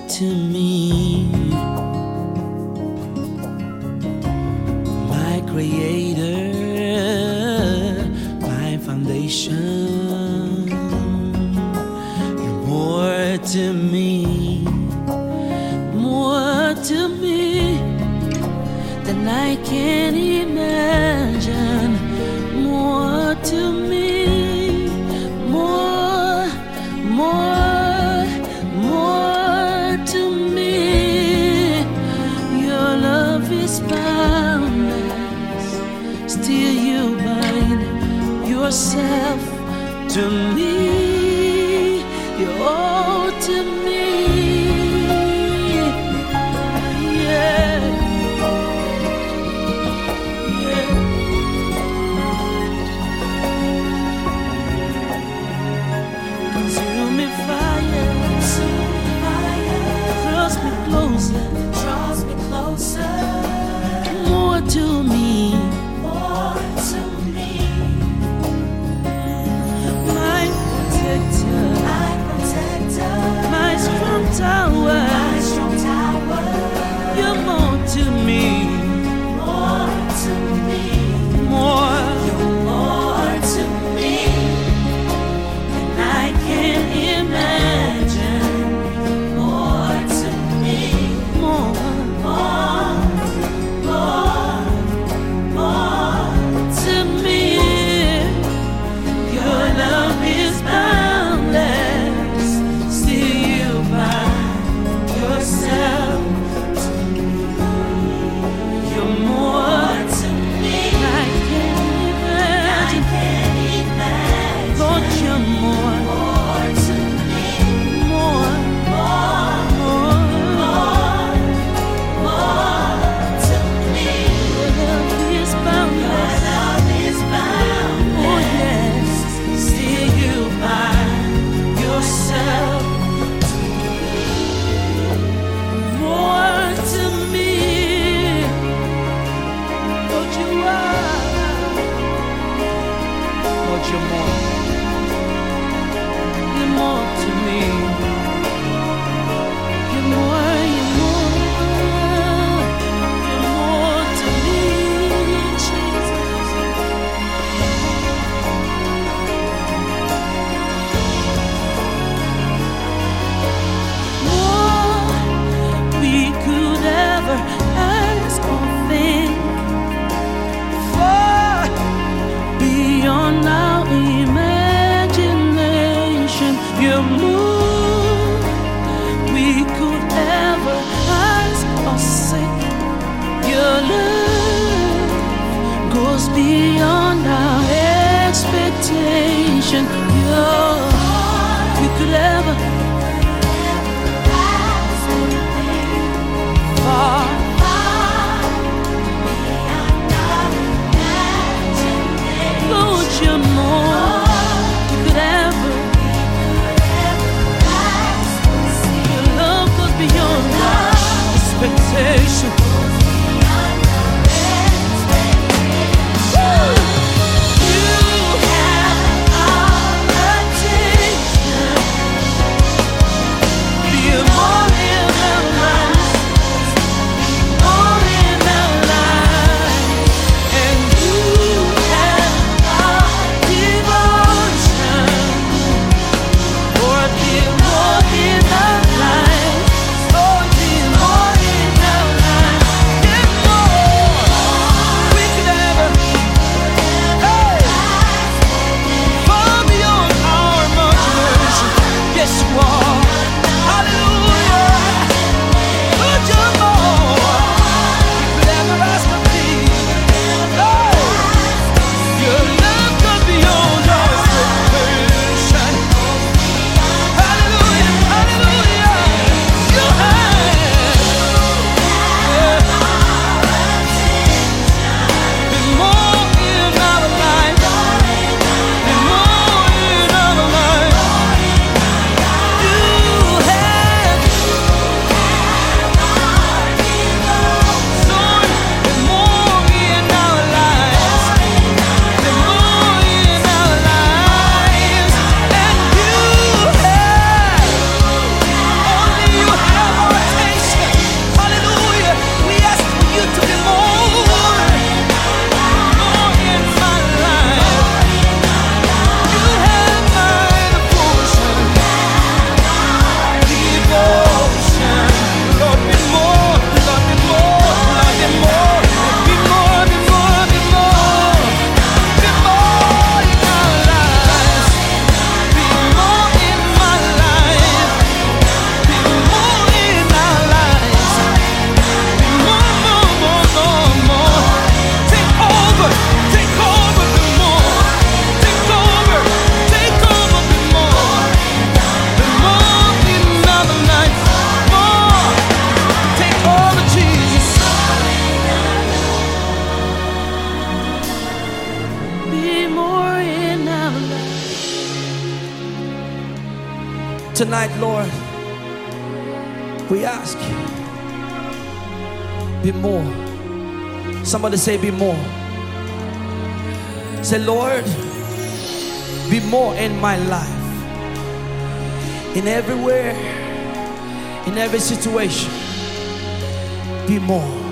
to me, my creator, my foundation. You're more to me, more to me than I can imagine, more to me, more to me. Your love is boundless, still you bind yourself to me. You're all to me. Consuming fire, draws me closer, more to me, my protector, my strong tower, you're more to me, more to me than I can imagine. More to me, more to me. Your love is boundless, still you bind yourself to me. You're more to me, I can't imagine. Lord, you're more to me, more to me. Your love is boundless, oh yes, still you bind yourself to me. More to me, Lord, you are. Lord, you're more. You're more to me. You're more to me, Jesus. More we could ever ask or think, far beyond our imagination. You're more we could ever ask or say. Your love goes beyond our expectation. We could ever ask or think, far beyond our imagination. Lord, you're more we could ever ask or see. Your love goes beyond our expectation. You have our attention. Tonight, Lord, we ask, be more. Somebody say, be more. Say, Lord, be more in my life. In everywhere, in every situation, be more.